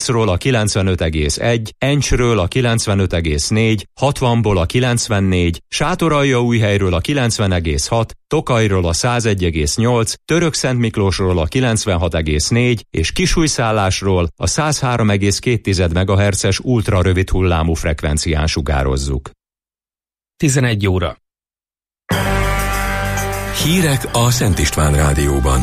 Miskolcról a 95,1, Encsről a 95,4, 60-ból a 94, Sátoraljaújhelyről a 90,6, Tokajról a 101,8, Törökszentmiklósról a 96,4 és Kisújszállásról a 103,2 MHz-es ultrarövid hullámú frekvencián sugározzuk. 11 óra. Hírek a Szent István Rádióban.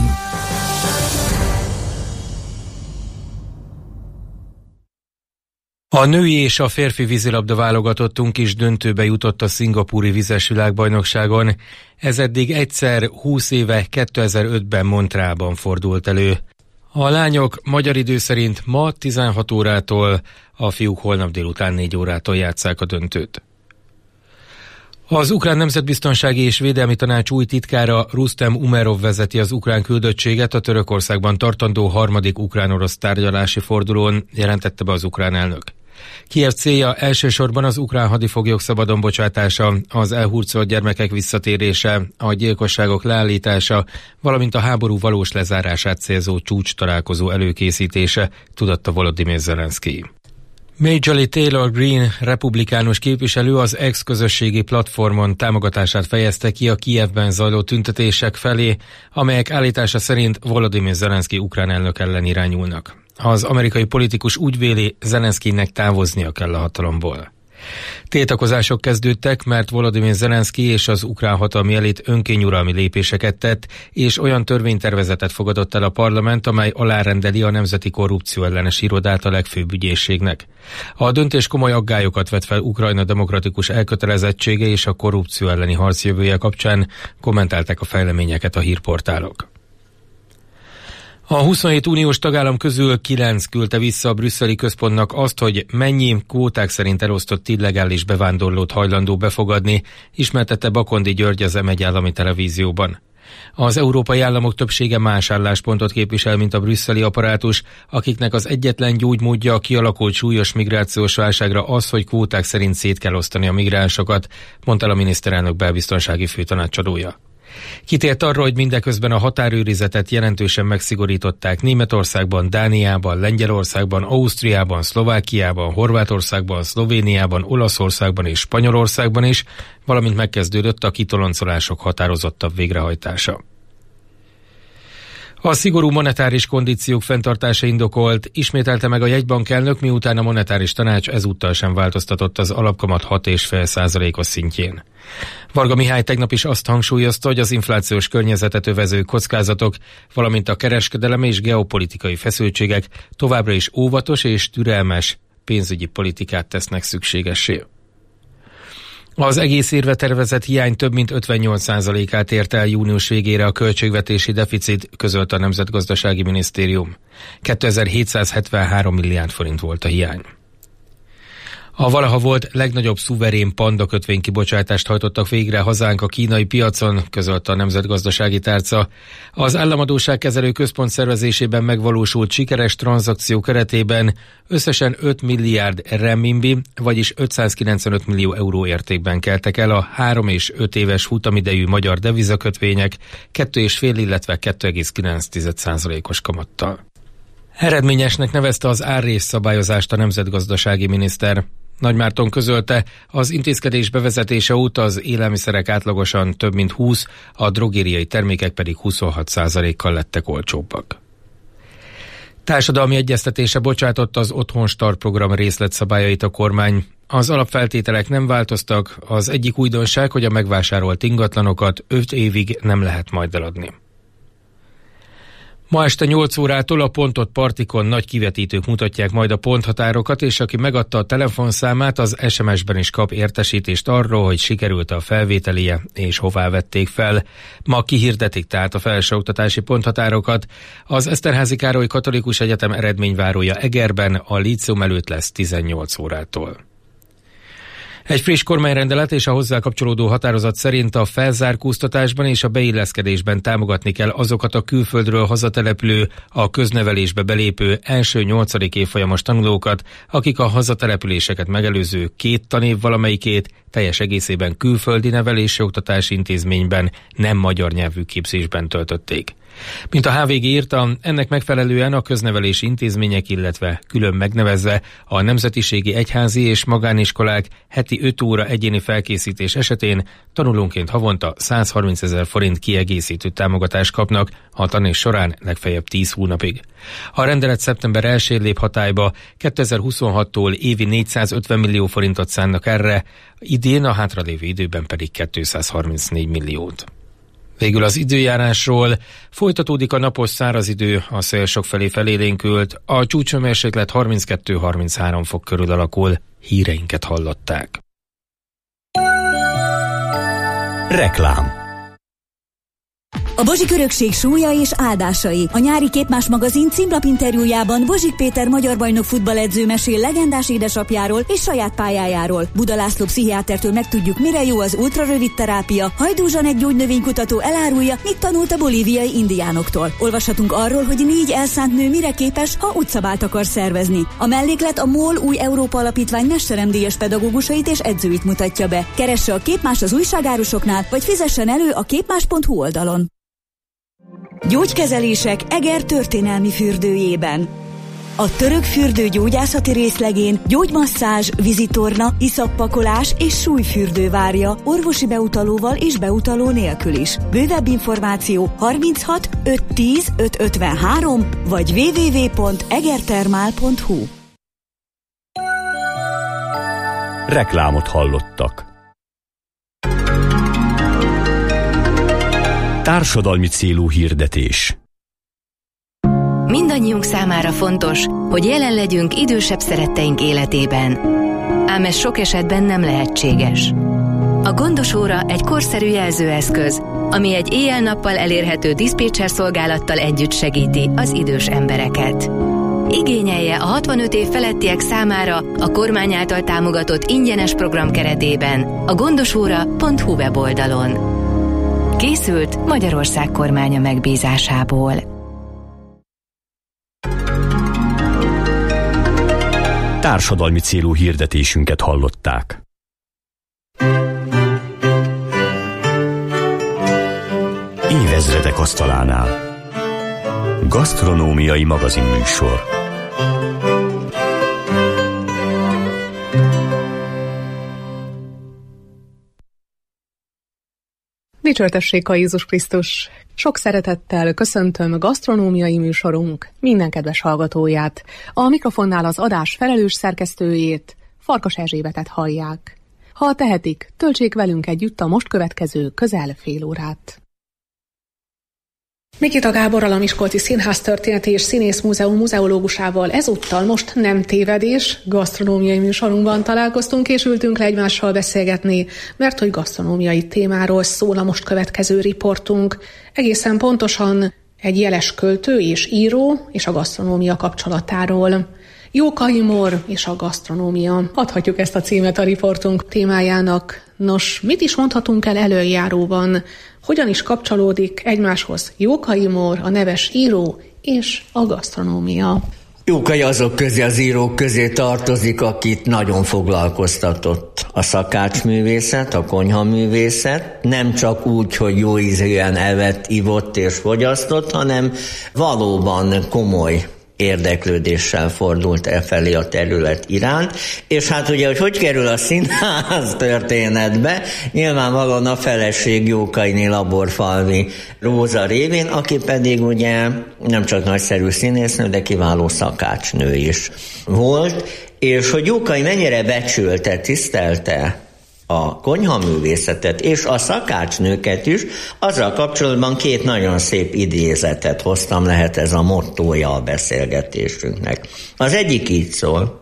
A női és a férfi vízilabda válogatottunk is döntőbe jutott a szingapúri vizes világbajnokságon. Ez eddig egyszer 20 éve 2005-ben Montrealban fordult elő. A lányok magyar idő szerint ma 16 órától, a fiúk holnap délután 4 órától játsszák a döntőt. Az Ukrán Nemzetbiztonsági és Védelmi Tanács új titkára Rustem Umerov vezeti az ukrán küldöttséget a Törökországban tartandó harmadik ukrán-orosz tárgyalási fordulón, jelentette be az ukrán elnök. Kijev célja elsősorban az ukrán hadifoglyok szabadon bocsátása, az elhurcolt gyermekek visszatérése, a gyilkosságok leállítása, valamint a háború valós lezárását célzó csúcs találkozó előkészítése, tudatta Volodymyr Zelenszkij. Marjorie Taylor Greene republikánus képviselő az ex-közösségi platformon támogatását fejezte ki a Kijevben zajló tüntetések felé, amelyek állítása szerint Volodymyr Zelenszkij ukrán elnök ellen irányulnak. Az amerikai politikus úgy véli, Zelenszkijnek távoznia kell a hatalomból. Tiltakozások kezdődtek, mert Volodymyr Zelenszkij és az ukrán hatalmi elit önkényuralmi lépéseket tett, és olyan törvénytervezetet fogadott el a parlament, amely alárendeli a Nemzeti Korrupció ellenes irodát a legfőbb ügyészségnek. A döntés komoly aggályokat vet fel Ukrajna demokratikus elkötelezettsége és a korrupció elleni harc jövője kapcsán, kommentálták a fejleményeket a hírportálok. A 27 uniós tagállam közül 9 küldte vissza a brüsszeli központnak azt, hogy mennyi kvóták szerint elosztott illegális bevándorlót hajlandó befogadni, ismertette Bakondi György az M1 állami televízióban. Az európai államok többsége más álláspontot képvisel, mint a brüsszeli apparátus, akiknek az egyetlen gyógymódja a kialakult súlyos migrációs válságra az, hogy kvóták szerint szét kell osztani a migránsokat, mondta a miniszterelnök belbiztonsági főtanácsadója. Kitért arra, hogy mindeközben a határőrizetet jelentősen megszigorították Németországban, Dániában, Lengyelországban, Ausztriában, Szlovákiában, Horvátországban, Szlovéniában, Olaszországban és Spanyolországban is, valamint megkezdődött a kitoloncolások határozottabb végrehajtása. A szigorú monetáris kondíciók fenntartása indokolt, ismételte meg a jegybank elnök, miután a monetáris tanács ezúttal sem változtatott az alapkamat 6,5%-os szintjén. Varga Mihály tegnap is azt hangsúlyozta, hogy az inflációs környezetet övező kockázatok, valamint a kereskedelem és geopolitikai feszültségek továbbra is óvatos és türelmes pénzügyi politikát tesznek szükségessé. Az egész évre tervezett hiány több mint 58%-át ért el június végére a költségvetési deficit, közölte a Nemzetgazdasági Minisztérium. 2773 milliárd forint volt a hiány. A valaha volt legnagyobb szuverén panda kötvénykibocsátást hajtottak végre hazánk a kínai piacon, közölte a Nemzetgazdasági Tárca. Az Államadósságkezelő Központ szervezésében megvalósult sikeres tranzakció keretében összesen 5 milliárd renminbi, vagyis 595 millió euró értékben keltek el a 3 és 5 éves futamidejű magyar devizakötvények 2,5, illetve 2,9%-os kamattal. Eredményesnek nevezte az árrészszabályozást a nemzetgazdasági miniszter. Nagymárton közölte, az intézkedés bevezetése óta az élelmiszerek átlagosan több mint 20, a drogériai termékek pedig 26%-kal lettek olcsóbbak. Társadalmi egyeztetése bocsátott az Otthon Start program részletszabályait a kormány. Az alapfeltételek nem változtak, az egyik újdonság, hogy a megvásárolt ingatlanokat 5 évig nem lehet majd eladni. Ma este 8 órától a Pontot Partikon nagy kivetítők mutatják majd a ponthatárokat, és aki megadta a telefonszámát, az SMS-ben is kap értesítést arról, hogy sikerült a felvételie és hová vették fel. Ma kihirdetik tehát a felsőoktatási ponthatárokat. Az Eszterházy Károly Katolikus Egyetem eredményvárója Egerben a líceum előtt lesz 18 órától. Egy friss kormányrendelet és a hozzá kapcsolódó határozat szerint a felzárkóztatásban és a beilleszkedésben támogatni kell azokat a külföldről hazatelepülő, a köznevelésbe belépő első 8. évfolyamos tanulókat, akik a hazatelepüléseket megelőző 2 tanév valamelyikét teljes egészében külföldi nevelési oktatási intézményben nem magyar nyelvű képzésben töltötték. Mint a HVG írta, ennek megfelelően a köznevelési intézmények, illetve külön megnevezve a nemzetiségi egyházi és magániskolák heti 5 óra egyéni felkészítés esetén tanulónként havonta 130 000 forint kiegészítő támogatást kapnak a tanév során legfeljebb 10 hónapig. A rendelet szeptember 1-én lép hatályba, 2026-tól évi 450 millió forintot szánnak erre, idén a hátralévő időben pedig 234 milliót. Végül az időjárásról. Folytatódik a napos száraz idő, a szél sokfelé felélénkült, a csúcshőmérséklet 32-33 fok körül alakul. Híreinket hallották. Reklám. A Bozsik örökség súlya és áldásai. A nyári Képmás magazin címlapinterjújában Bozsik Péter magyar bajnok futballedző mesél legendás édesapjáról és saját pályájáról. Buda László pszichiátertől megtudjuk, mire jó az ultrarövid terápia. Hajdú Zsanett gyógynövénykutató elárulja, mit tanult a bolíviai indiánoktól. Olvashatunk arról, hogy 4 elszánt nő mire képes, ha utcabált akar szervezni. A melléklet a MOL új Európa Alapítvány mesteremdíjas pedagógusait és edzőit mutatja be. Keresse a Képmás az újságárusoknál, vagy fizessen elő a képmás.hu oldalon. Gyógykezelések Eger történelmi fürdőjében. A török fürdő gyógyászati részlegén gyógymasszázs, vízitorna, iszappakolás és súlyfürdő várja orvosi beutalóval és beutaló nélkül is. Bővebb információ 36 510 553 vagy www.egertermál.hu. Reklámot hallottak. Társadalmi célú hirdetés. Mindannyiunk számára fontos, hogy jelen legyünk idősebb szeretteink életében. Ám ez sok esetben nem lehetséges. A Gondos óra egy korszerű jelzőeszköz, ami egy éjjel-nappal elérhető diszpécser szolgálattal együtt segíti az idős embereket. Igényelje a 65 év felettiek számára a kormány által támogatott ingyenes program keretében a gondosóra.hu weboldalon. Készült Magyarország kormánya megbízásából. Társadalmi célú hirdetésünket hallották. Évezredek asztalánál. Gasztronómiai magazinműsor. Dicsőtessék a Jézus Krisztus! Sok szeretettel köszöntöm a gasztronómiai műsorunk minden kedves hallgatóját. A mikrofonnál az adás felelős szerkesztőjét, Farkas Erzsébetet hallják. Ha tehetik, töltsék velünk együtt a most következő közel fél órát. Mikita Gáborral, a Miskolci Színház Történeti és Színész Múzeum muzeológusával ezúttal most nem tévedés, gasztronómiai műsorunkban találkoztunk és ültünk le egymással beszélgetni, mert hogy gasztronómiai témáról szól a most következő riportunk. Egészen pontosan egy jeles költő és író és a gasztronómia kapcsolatáról. Jókai Mór és a gasztronómia. Adhatjuk ezt a címet a riportunk témájának. Nos, mit is mondhatunk el előjáróban? Hogyan is kapcsolódik egymáshoz Jókai Mór, a neves író és a gasztronómia? Jókai azok közé, az írók közé tartozik, akit nagyon foglalkoztatott a szakácsművészet, a konyhaművészet. Nem csak úgy, hogy jó ízűen evett, ivott és fogyasztott, hanem valóban komoly érdeklődéssel fordult felé a terület iránt, és hát ugye, hogy kerül a színház történetbe, nyilvánvalóan a feleség Jókainé Laborfalvi Róza révén, aki pedig ugye nem csak nagyszerű színésznő, de kiváló szakácsnő is volt, és hogy Jókai mennyire becsülte, tisztelte a konyhaművészetet és a szakácsnőket is, azzal kapcsolatban 2 nagyon szép idézetet hoztam, lehet ez a mottója a beszélgetésünknek. Az egyik így szól: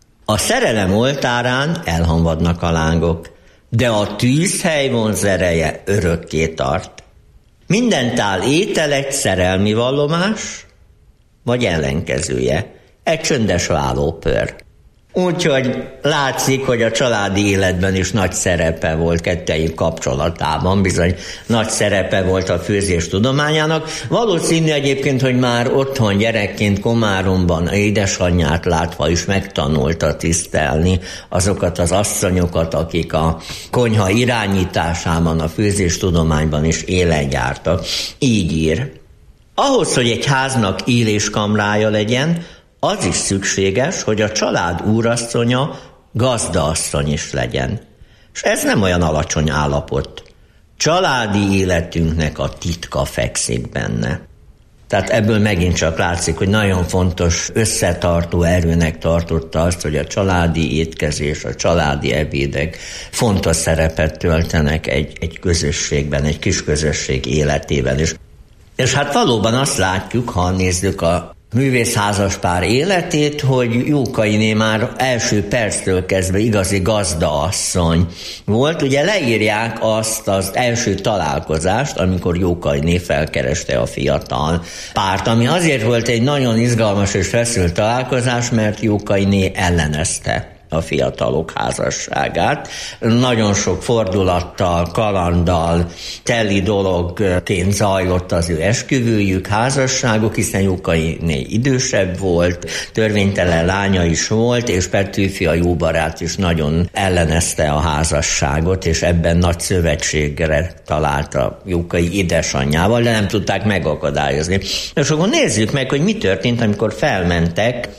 a szerelem oltárán elhamvadnak a lángok, de a tűzhely vonzereje örökké tart. Minden tál étel egy szerelmi vallomás, vagy ellenkezője, egy csöndes vállópör. Úgyhogy látszik, hogy a családi életben is nagy szerepe volt kettejük kapcsolatában, bizony nagy szerepe volt a főzés tudományának. Valószínű egyébként, hogy már otthon gyerekként Komáromban édesanyját látva is megtanulta tisztelni azokat az asszonyokat, akik a konyha irányításában, a főzés tudományban is élen jártak. Így ír: Ahhoz, hogy egy háznak éléskamrája legyen, az is szükséges, hogy a család úrasszonya gazdaasszony is legyen. És ez nem olyan alacsony állapot. Családi életünknek a titka fekszik benne. Tehát ebből megint csak látszik, hogy nagyon fontos összetartó erőnek tartotta azt, hogy a családi étkezés, a családi ebédek fontos szerepet töltenek egy közösségben, egy kis közösség életében is. És hát valóban azt látjuk, ha nézzük a művészházaspár életét, hogy Jókainé már első perctől kezdve igazi gazdaasszony volt. Ugye leírják azt az első találkozást, amikor Jókainé felkereste a fiatal párt, ami azért volt egy nagyon izgalmas és feszült találkozás, mert Jókainé ellenezte a fiatalok házasságát. Nagyon sok fordulattal, kalanddal teli dologként zajlott az ő esküvőjük, házasságuk, hiszen Jókainé idősebb volt, törvénytelen lánya is volt, és Petőfi, a jó barát is nagyon ellenezte a házasságot, és ebben nagy szövetségre találta Jókai édesanyjával, de nem tudták megakadályozni. És akkor nézzük meg, hogy mi történt, amikor felmentek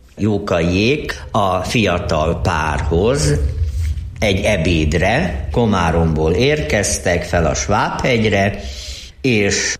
Jókaiék a fiatal párhoz egy ebédre. Komáromból érkeztek fel a Svábhegyre, és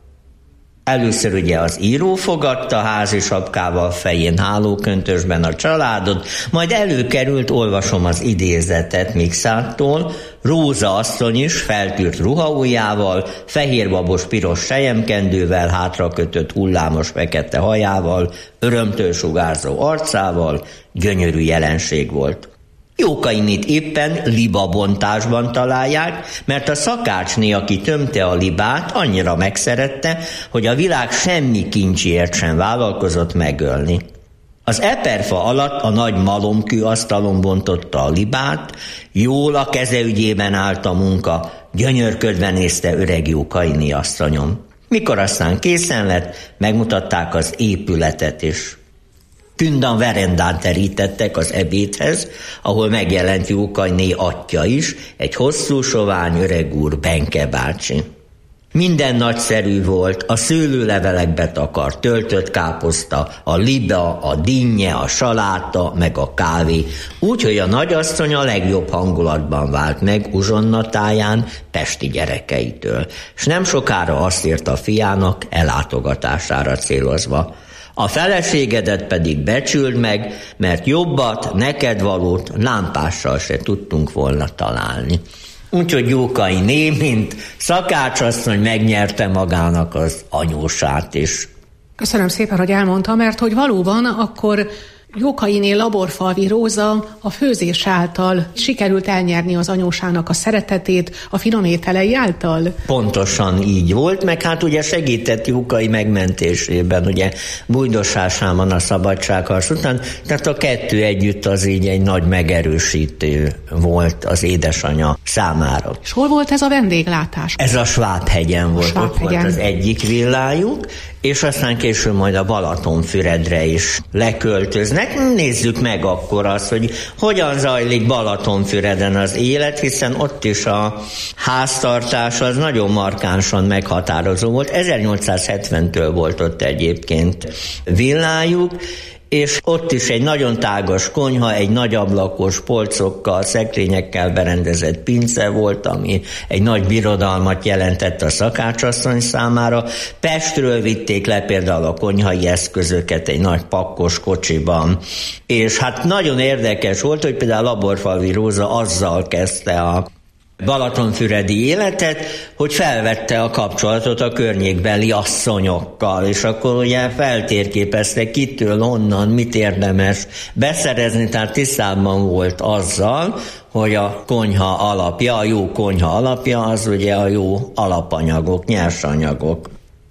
először ugye az író fogadta házi sapkával, fején hálóköntösben a családot, majd előkerült, olvasom az idézetet Mikszától, Róza asszony is feltűrt ruhaujjával, fehérbabos piros selyemkendővel, hátrakötött hullámos fekete hajával, örömtől sugárzó arcával, gyönyörű jelenség volt. Jókainét éppen libabontásban találják, mert a szakácsné, aki tömte a libát, annyira megszerette, hogy a világ semmi kincsért sem vállalkozott megölni. Az eperfa alatt a nagy malomkő asztalon bontotta a libát, jól a keze ügyében állt a munka, gyönyörködve nézte öreg Jókainé asszonyom. Mikor aztán készen lett, megmutatták az épületet is. Tündan verendán terítettek az ebédhez, ahol megjelent Jókainé atya is, egy hosszú, sovány öreg úr, Benke bácsi. Minden nagyszerű volt, a szőlőlevelekbe takart töltött káposzta, a liba, a dinnye, a saláta, meg a kávé, úgyhogy a nagyasszony a legjobb hangulatban vált meg uzsonnatáján pesti gyerekeitől, s nem sokára azt írta a fiának ellátogatására célozva: a feleségedet pedig becsüld meg, mert jobbat, neked valót lámpással se tudtunk volna találni. Úgyhogy Jókainé, mint szakácsasszony, megnyerte magának az anyósát is. Köszönöm szépen, hogy elmondta, mert hogy valóban akkor Jókainé Laborfalvi Róza a főzés által sikerült elnyerni az anyósának a szeretetét, a finom ételei által? Pontosan így volt, meg hát ugye segített Jókai megmentésében, ugye bújdosásában a szabadságharc után, tehát a kettő együtt az így egy nagy megerősítő volt az édesanyja számára. És hol volt ez a vendéglátás? Ez a Svábhegyen volt, ott volt az egyik villájuk, és aztán később majd a Balatonfüredre is leköltöznek. Nézzük meg akkor azt, hogy hogyan zajlik Balatonfüreden az élet, hiszen ott is a háztartás az nagyon markánsan meghatározó volt. 1870-től volt ott egyébként villájuk, és ott is egy nagyon tágas konyha, egy nagy ablakos polcokkal, szekrényekkel berendezett pince volt, ami egy nagy birodalmat jelentett a szakácsasszony számára. Pestről vitték le például a konyhai eszközöket egy nagy pakkos kocsiban, és hát nagyon érdekes volt, hogy például Laborfalvi Róza azzal kezdte a balatonfüredi életet, hogy felvette a kapcsolatot a környékbeli asszonyokkal, és akkor ugye feltérképezte kitől, honnan, mit érdemes beszerezni, tehát tisztában volt azzal, hogy a konyha alapja, a jó konyha alapja az ugye a jó alapanyagok, nyersanyagok.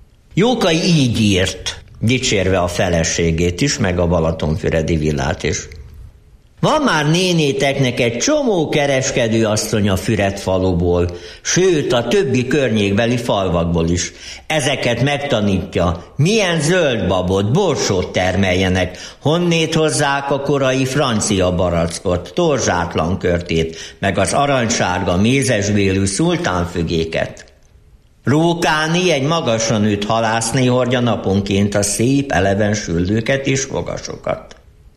Jókai így írt, dicsérve a feleségét is, meg a balatonfüredi villát is. Van már nénéteknek egy csomó kereskedő asszony a Füredfaluból, sőt a többi környékbeli falvakból is. Ezeket megtanítja, milyen zöldbabot, borsót termeljenek, honnét hozzák a korai francia barackot, torzsátlan körtét, meg az aranysárga mézesbélű szultánfügéket. Rókáni, egy magasan nőtt halászné hordja naponként a szép, eleven süldőket és fogasokat.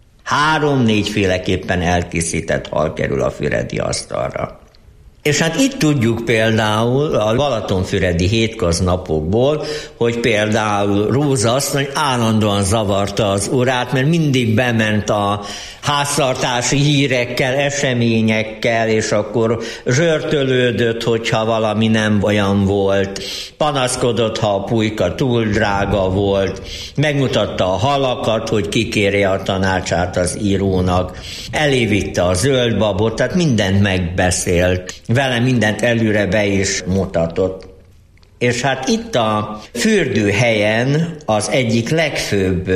3-4 féleképpen elkészített hal kerül a füredi asztalra. És hát itt tudjuk például a balatonfüredi hétköznapokból, hogy például Róza asszony állandóan zavarta az urát, mert mindig bement a háztartási hírekkel, eseményekkel, és akkor zsörtölődött, hogyha valami nem olyan volt, panaszkodott, ha a pulyka túl drága volt, megmutatta a halakat, hogy kikérje a tanácsát az írónak, elévitte a zöld babot, tehát mindent megbeszélt, vele mindent előre be is mutatott. És hát itt a fürdőhelyen az egyik legfőbb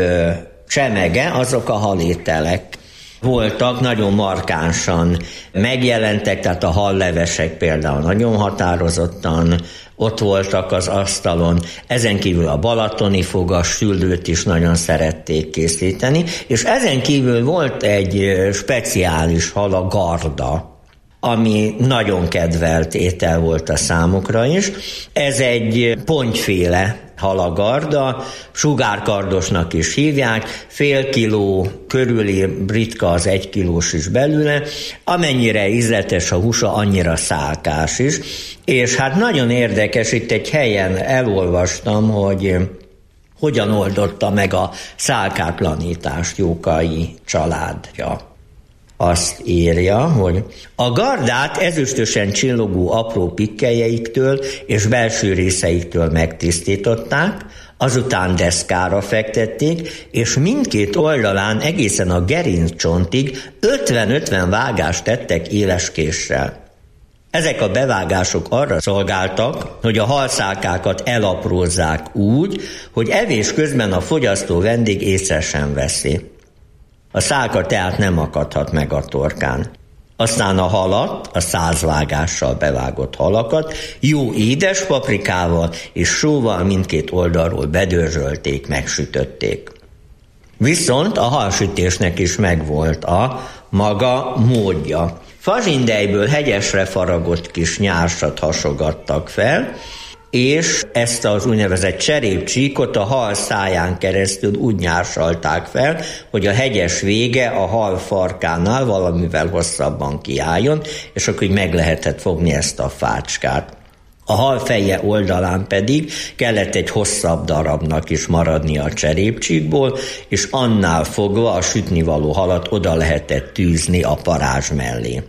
csemege azok a halételek voltak, nagyon markánsan megjelentek, tehát a hallevesek például nagyon határozottan ott voltak az asztalon, ezen kívül a balatoni fogas süldőt is nagyon szerették készíteni, és ezen kívül volt egy speciális hal, a garda, ami nagyon kedvelt étel volt a számukra is. Ez egy pontyféle halagarda, sugárkardosnak is hívják, fél kiló körüli, ritka az 1 kilós is belőle, amennyire ízletes a húsa, annyira szálkás is, és hát nagyon érdekes, itt egy helyen elolvastam, hogy hogyan oldotta meg a szálkátlanítást Jókai családja. Azt írja, hogy a gardát ezüstösen csillogó apró pikkelyeiktől és belső részeiktől megtisztították, azután deszkára fektették, és mindkét oldalán egészen a gerinccsontig 50-50 vágást tettek éles késsel. Ezek a bevágások arra szolgáltak, hogy a halszálkákat elaprózzák úgy, hogy evés közben a fogyasztó vendég észre sem veszi. A szálka tehát nem akadhat meg a torkán. Aztán a halat, a 100 vágással bevágott halakat jó édes paprikával és sóval mindkét oldalról bedörzsölték, megsütötték. Viszont a halsütésnek is megvolt a maga módja. Fazsindejből hegyesre faragott kis nyársat hasogattak fel, és ezt az úgynevezett cserépcsíkot a hal száján keresztül úgy nyársalták fel, hogy a hegyes vége a hal farkánál valamivel hosszabban kiálljon, és akkor így meg lehetett fogni ezt a fácskát. A hal feje oldalán pedig kellett egy hosszabb darabnak is maradni a cserépcsíkból, és annál fogva a sütnivaló halat oda lehetett tűzni a parázs mellé.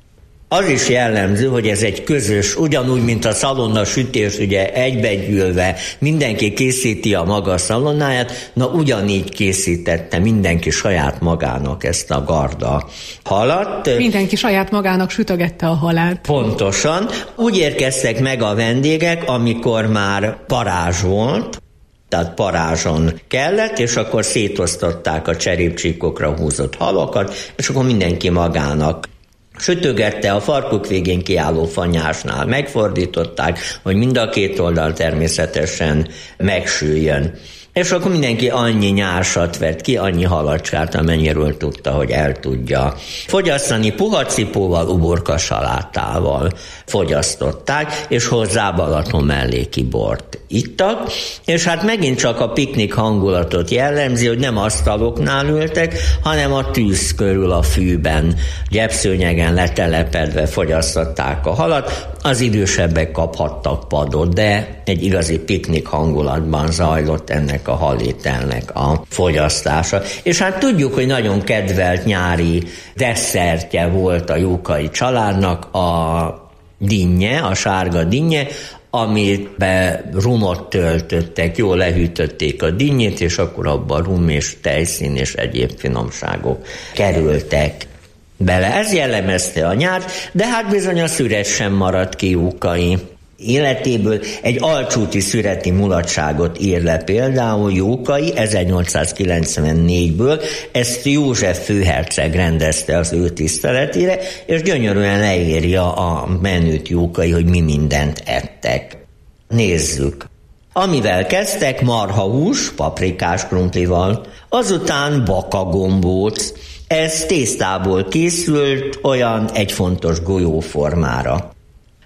Az is jellemző, hogy ez egy közös, ugyanúgy, mint a szalonna sütés, ugye egybegyűlve mindenki készíti a maga szalonnáját, na ugyanígy készítette mindenki saját magának ezt a garda halat. Mindenki saját magának sütögette a halát. Pontosan. Úgy érkeztek meg a vendégek, amikor már parázs volt, tehát parázson kellett, és akkor szétosztották a cserépcsíkokra húzott halakat, és akkor mindenki magának sütögette, a farkuk végén kiálló fanyásnál megfordították, hogy mind a két oldal természetesen megsüljön. És akkor mindenki annyi nyársat vett ki, annyi halacskát, amennyiről tudta, hogy el tudja fogyasztani. Puha cipóval, uborka salátával fogyasztották, és hozzá Balaton melléki bort ittak, és hát megint csak a piknik hangulatot jellemzi, hogy nem asztaloknál ültek, hanem a tűz körül a fűben, gyepszőnyegen letelepedve fogyasztották a halat. Az idősebbek kaphattak padot, de egy igazi piknik hangulatban zajlott ennek a halételnek a fogyasztása. És hát tudjuk, hogy nagyon kedvelt nyári desszertje volt a Jókai családnak a dinnye, a sárga dinnye, amiben rumot töltöttek, jól lehűtötték a dinnyét, és akkor abban rum és tejszín és egyéb finomságok kerültek bele. Ez jellemezte a nyárt, de hát bizony a szüret sem maradt ki Jókai életéből. Egy alcsúti szüreti mulatságot ír le például Jókai 1894-ből, ezt József főherceg rendezte az ő tiszteletére, és gyönyörűen leírja a menüt Jókai, hogy mi mindent ettek. Nézzük. Amivel kezdtek, marhahús, paprikás krumplival, azután bakagombóc, ez tésztából készült olyan 1 fontos golyó formára.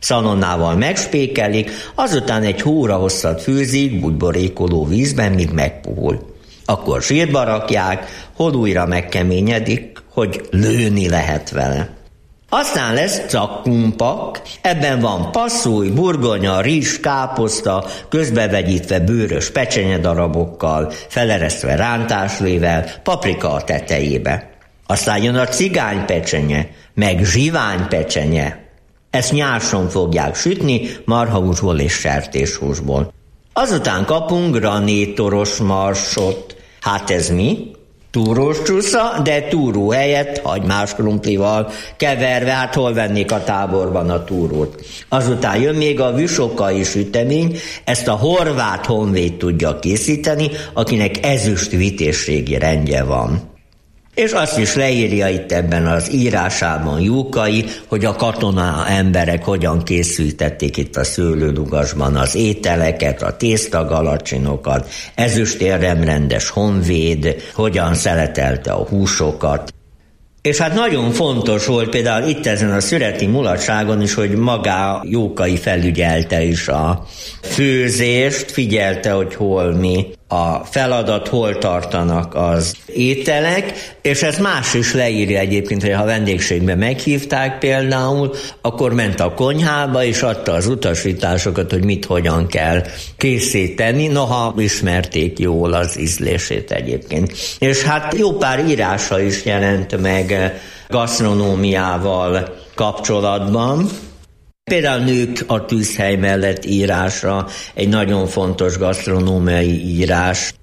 Szalonnával megspékelik, azután egy hóra hosszat főzik bugyborékoló vízben, míg megpuhul. Akkor sírba rakják, hol újra megkeményedik, hogy lőni lehet vele. Aztán lesz cakkumpak, ebben van passzúj, burgonya, rizs, káposzta, közbevegyítve bőrös pecsenyedarabokkal, feleresztve rántáslével, paprika a tetejébe. Aztán jön a cigánypecsenye, meg zsiványpecsenye. Ezt nyárson fogják sütni, marhahúsból és sertéshúsból. Azután kapunk granétoros marsot. Hát ez mi? Túrós csúsza, de túró helyett hagymás krumplival keverve, hát hol vennék a táborban a túrót. Azután jön még a vüsokai sütemény, ezt a horvát honvéd tudja készíteni, akinek ezüst vitézségi rendje van. És azt is leírja itt ebben az írásában Júkai, hogy a katona emberek hogyan készültették itt a szőlőlugasban az ételeket, a tésztagalacsinokat, ezüstérremrendes honvéd, hogyan szeletelte a húsokat. És hát nagyon fontos volt például itt ezen a szüreti mulatságon is, hogy maga Jókai felügyelte is a főzést, figyelte, hogy hol mi a feladat, hol tartanak az ételek, és ez más is leírja egyébként, hogy ha vendégségbe meghívták például, akkor ment a konyhába, és adta az utasításokat, hogy mit hogyan kell készíteni, noha ismerték jól az ízlését egyébként. És hát jó pár írása is jelent meg gasztronómiával kapcsolatban. Például Nők a tűzhely mellett írása, egy nagyon fontos gasztronómiai írás.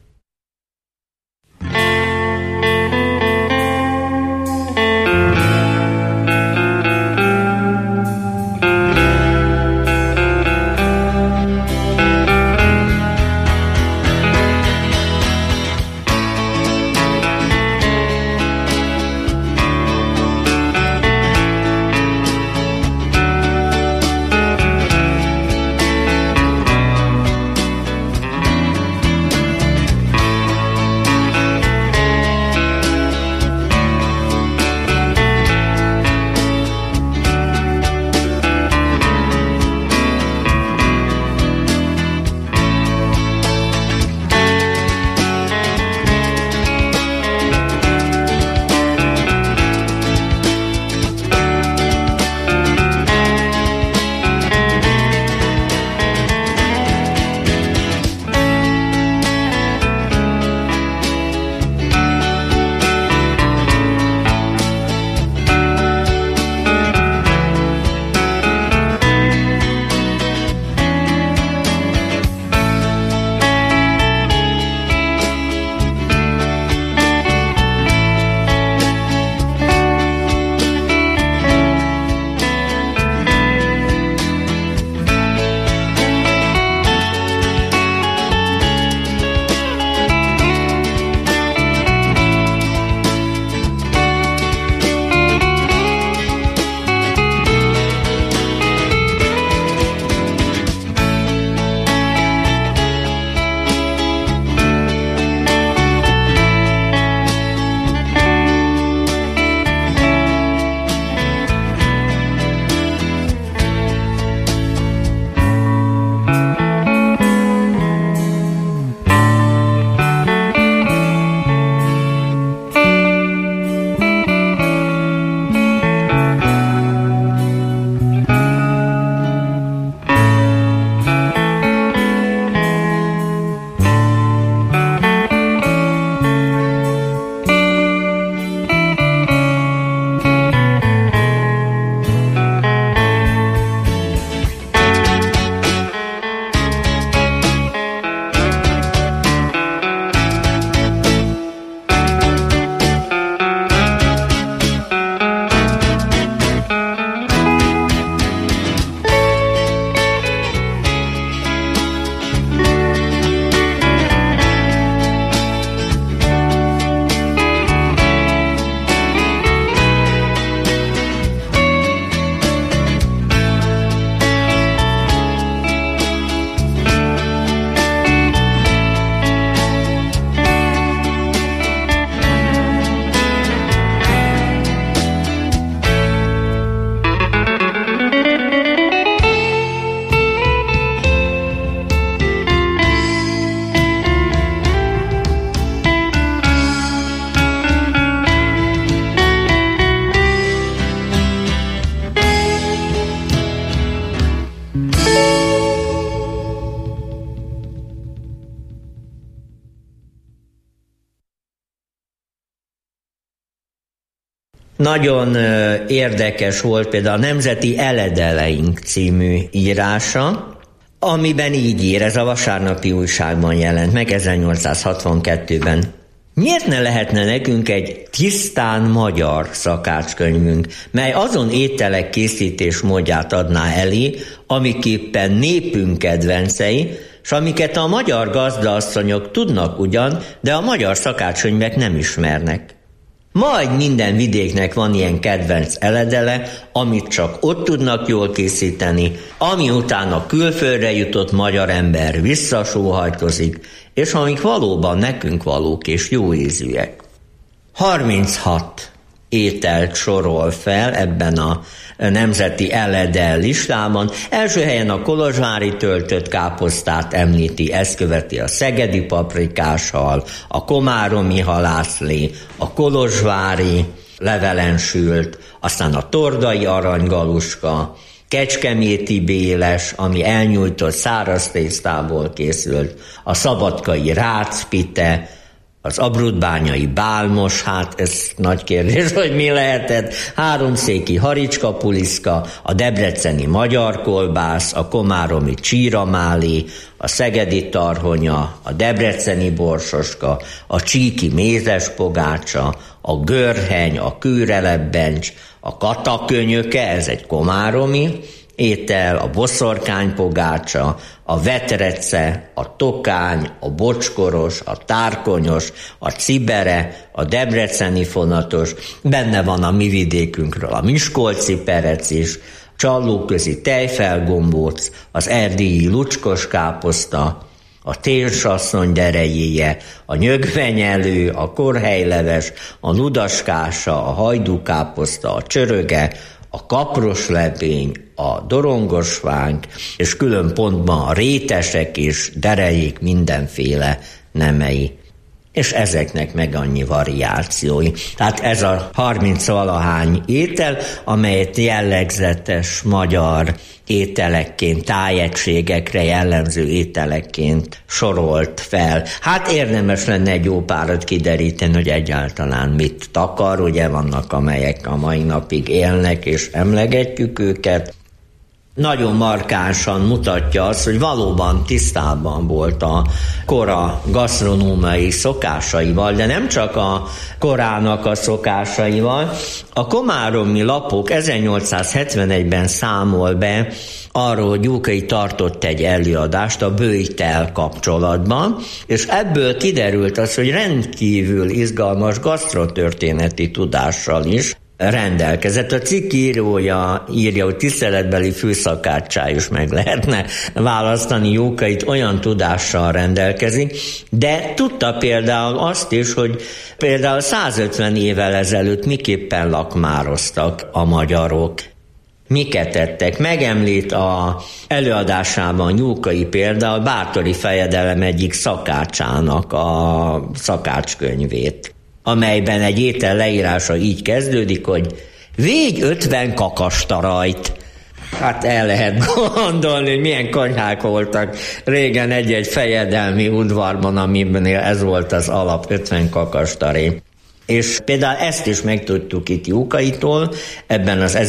Nagyon érdekes volt például a Nemzeti Eledeleink című írása, amiben így ír, ez a Vasárnapi Újságban jelent meg 1862-ben. Miért ne lehetne nekünk egy tisztán magyar szakácskönyvünk, mely azon ételek készítés módját adná elé, amiképpen népünk kedvencei, s amiket a magyar gazdaasszonyok tudnak ugyan, de a magyar szakácskönyvek nem ismernek. Majd minden vidéknek van ilyen kedvenc eledele, amit csak ott tudnak jól készíteni, ami után a külföldre jutott magyar ember visszasóhajtozik, és amik valóban nekünk valók és jó ízűek. 36 ételt sorol fel ebben a nemzeti eledel listában. Első helyen a kolozsvári töltött káposztát említi, ezt követi a szegedi paprikáshal, a komáromi halászlé, a kolozsvári levelensült, aztán a tordai aranygaluska, kecskeméti béles, ami elnyújtott száraz tésztából készült, a szabadkai rácpite, az abrudbányai bálmos, hát ez nagy kérdés, hogy mi lehetett, háromszéki haricskapuliszka, a debreceni magyar kolbász, a komáromi csíramáli, a szegedi tarhonya, a debreceni borsoska, a csíki mézes pogácsa, a görheny, a kőrelebbencs, a katakönyöke, ez egy komáromi étel, a boszorkánypogácsa, a vetrece, a tokány, a bocskoros, a tárkonyos, a cibere, a debreceni fonatos, benne van a mi vidékünkről a miskolci perec is, csallóközi tejfelgombóc, az erdélyi lucskos káposzta, a térsasszony derejéje, a nyögvenyelő, a korhelyleves, a nudaskása, a hajdukáposzta, a csöröge, a kaproslepény, a dorongosvánk, és külön pontban a rétesek és derejék mindenféle nemei. És ezeknek meg annyi variációi. Tehát ez a 30-valahány étel, amelyet jellegzetes magyar ételekként, tájegységekre jellemző ételekként sorolt fel. Hát érdemes lenne egy jó párat kideríteni, hogy egyáltalán mit takar, ugye vannak amelyek a mai napig élnek, és emlegetjük őket. Nagyon markánsan mutatja azt, hogy valóban tisztában volt a kora gasztronómiai szokásaival, de nem csak a korának a szokásaival. A komáromi lapok 1871-ben számol be arról, hogy Gyulkai tartott egy előadást a böjtel kapcsolatban, és ebből kiderült az, hogy rendkívül izgalmas gasztrotörténeti tudással is rendelkezett. A cikk írója írja, hogy tiszteletbeli főszakáccsá is meg lehetne választani Gyulkait, olyan tudással rendelkezik, de tudta például azt is, hogy például 150 évvel ezelőtt miképpen lakmároztak a magyarok. Miket tettek? Megemlít a előadásában Gyulkai például Báthori fejedelem egyik szakácsának a szakácskönyvét, amelyben egy étel leírása így kezdődik, hogy végy 50 kakastarajt. Hát el lehet gondolni, hogy milyen konyhák voltak régen egy-egy fejedelmi udvarban, amiben ez volt az alap, 50 kakastaré. És például ezt is megtudtuk itt Gyulkaitól, ebben az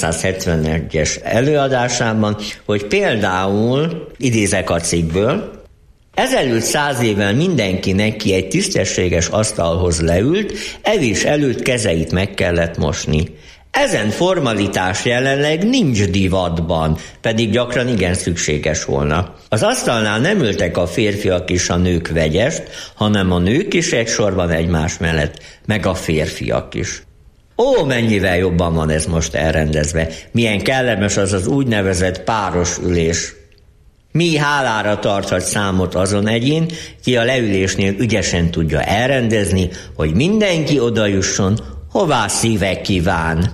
1871-es előadásában, hogy például, idézek a cikkből, ezelőtt 100 évvel mindenki neki egy tisztességes asztalhoz leült, evés előtt kezeit meg kellett mosni. Ezen formalitás jelenleg nincs divatban, pedig gyakran igen szükséges volna. Az asztalnál nem ültek a férfiak és a nők vegyest, hanem a nők is egy sorban egymás mellett, meg a férfiak is. Ó, mennyivel jobban van ez most elrendezve, milyen kellemes az az úgynevezett páros ülés. Mi hálára tarthat számot azon egyén, ki a leülésnél ügyesen tudja elrendezni, hogy mindenki odajusson, hová szíve kíván.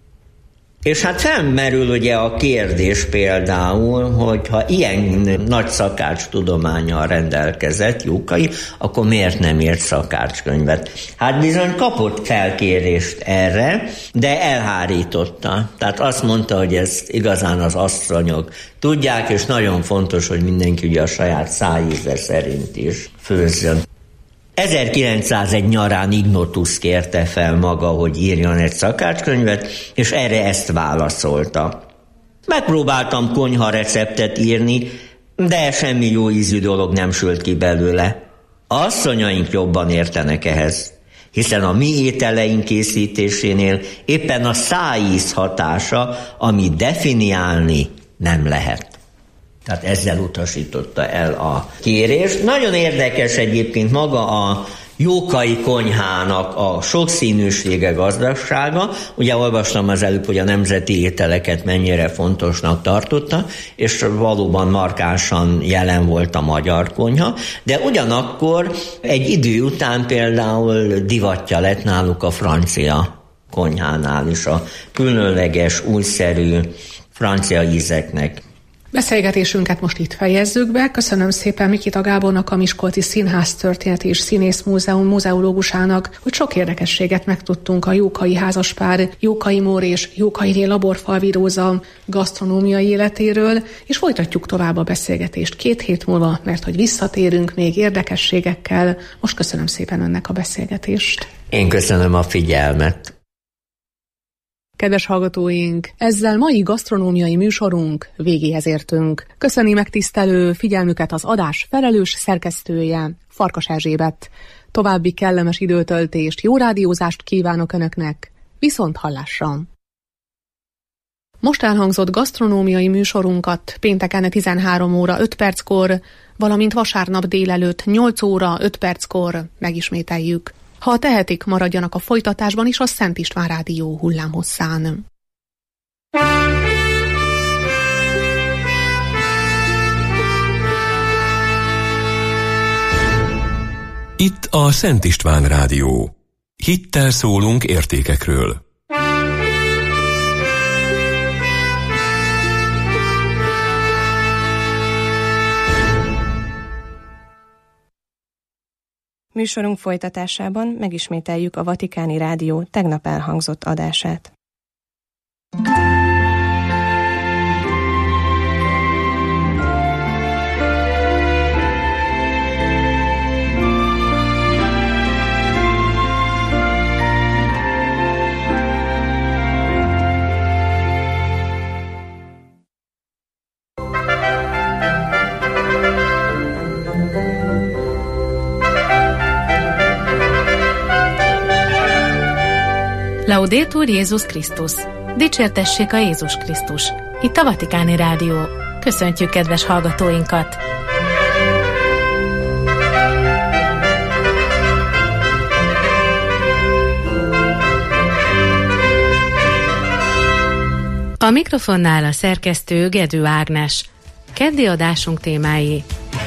És hát felmerül ugye a kérdés például, hogy ha ilyen nagy szakács tudománnyal rendelkezett Gyulkai, akkor miért nem írt szakácskönyvet? Hát bizony kapott felkérést erre, de elhárította. Tehát azt mondta, hogy ezt igazán az asszonyok tudják, és nagyon fontos, hogy mindenki ugye a saját szájíze szerint is főzzön. 1901 nyarán Ignotus kérte fel maga, hogy írjon egy szakácskönyvet, és erre ezt válaszolta. Megpróbáltam konyha receptet írni, de semmi jó ízű dolog nem sült ki belőle. Asszonyaink jobban értenek ehhez, hiszen a mi ételeink készítésénél éppen a szájíz hatása, ami definiálni nem lehet. Tehát ezzel utasította el a kérést. Nagyon érdekes egyébként maga a Jókai konyhának a sokszínűsége, gazdasága. Ugye olvastam az előbb, hogy a nemzeti ételeket mennyire fontosnak tartotta, és valóban markánsan jelen volt a magyar konyha, de ugyanakkor egy idő után például divatja lett náluk a francia konyhánál is, a különleges, újszerű francia ízeknek. Beszélgetésünket most itt fejezzük be. Köszönöm szépen Mikita Gábornak, a Miskolci Színház Történeti és Színész Múzeum muzeológusának, hogy sok érdekességet megtudtunk a Jókai házaspár, Jókai Mór és Jókainé Laborfalvi Róza gasztronómiai életéről, és folytatjuk tovább a beszélgetést 2 hét múlva, mert hogy visszatérünk még érdekességekkel. Most köszönöm szépen önnek a beszélgetést. Én köszönöm a figyelmet. Kedves hallgatóink, ezzel mai gasztronómiai műsorunk végéhez értünk. Köszöni megtisztelő figyelmüket az adás felelős szerkesztője, Farkas Erzsébet. További kellemes időtöltést, jó rádiózást kívánok Önöknek, viszont hallásra! Most elhangzott gasztronómiai műsorunkat pénteken 13 óra 5 perckor, valamint vasárnap délelőtt 8 óra 5 perckor megismételjük. Ha tehetik, maradjanak a folytatásban is a Szent István Rádió hullámhosszán. Itt a Szent István Rádió. Hittel szólunk értékekről. Műsorunk folytatásában megismételjük a Vatikáni Rádió tegnap elhangzott adását. Laudetur Jézus Krisztus! Dicsértessék a Jézus Krisztus! Itt a Vatikáni Rádió. Köszöntjük kedves hallgatóinkat! A mikrofonnál a szerkesztő Gedő Ágnes. Keddi adásunk témái: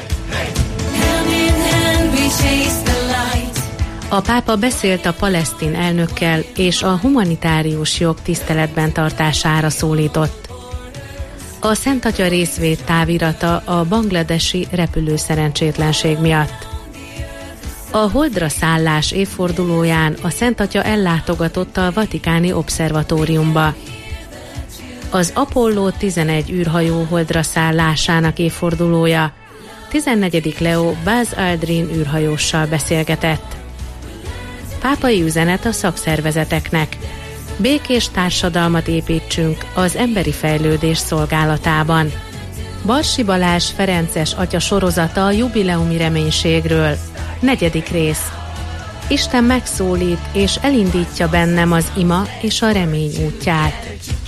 a pápa beszélt a palesztin elnökkel, és a humanitárius jog tiszteletben tartására szólított. A Szent Atya részvét távirata a bangladesi repülőszerencsétlenség miatt. A Holdra szállás évfordulóján a Szent Atya ellátogatott a Vatikáni Obszervatóriumba. Az Apollo 11 űrhajó Holdra szállásának évfordulója. 14. Leo Buzz Aldrin űrhajóssal beszélgetett. Pápai üzenet a szakszervezeteknek: békés társadalmat építsünk az emberi fejlődés szolgálatában. Barsi Balázs ferences atya sorozata a jubileumi reménységről. 4. rész. Isten megszólít és elindítja bennem az ima és a remény útját.